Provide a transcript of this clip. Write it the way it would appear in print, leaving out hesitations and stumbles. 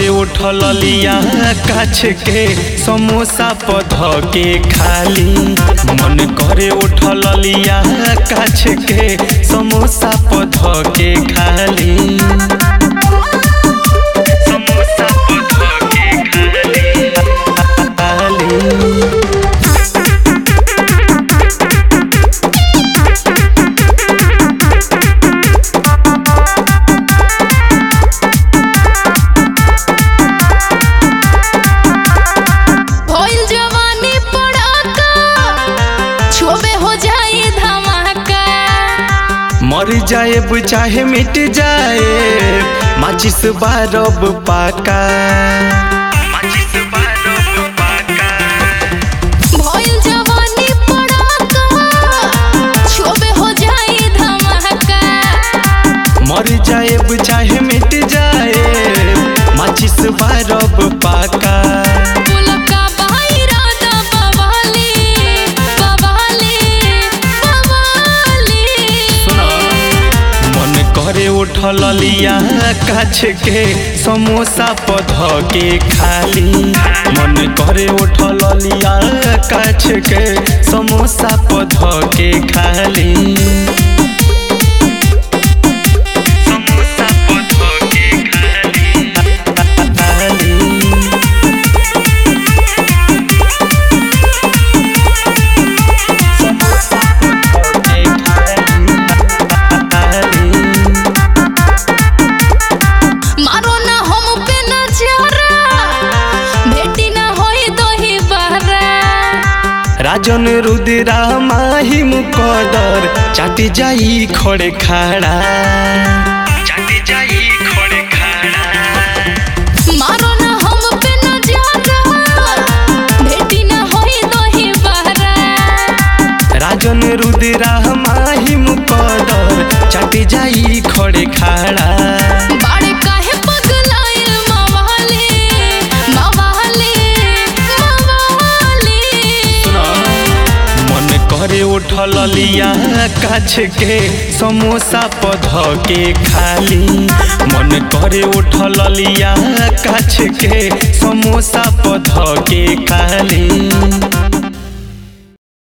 उठल लिया काछ के समोसा पध के खाली। मन करे उठल लिया काछ के समोसा पध के खाली। समोसा पध के खाली। मर जाए चाहे मिट जाए माचिस बारब पाका। माचिस बारब पाका। भइल जवानी पड़ाका छुबे हो जाए धमाका। मर जाए चाहे मिट जाए माचिस बारब पाका। करे उठल लिया काछ के समोसा पध के खाली। मन करे उठल लिया काछ के समोसा पध के खाली। समोसा पध के खाली। समोसा पध के खाली। राजन रुद्रा माही मुकदर चाटी जाई खड़े खाड़ा। चाटी जाई खड़े खाड़ा। मारो ना हम पे नजरा भेटी ना होई दोही बहरा। राजन रुद्रा माही मुकदर चाटी जाई खड़े खाड़ा। बाड़े काहे पगलाइल मवाली मवाली मवाली। मन करे उठल लिया काछ के समोसा पध के खाली। मन करे उठल लिया काछ के समोसा पध के खाली।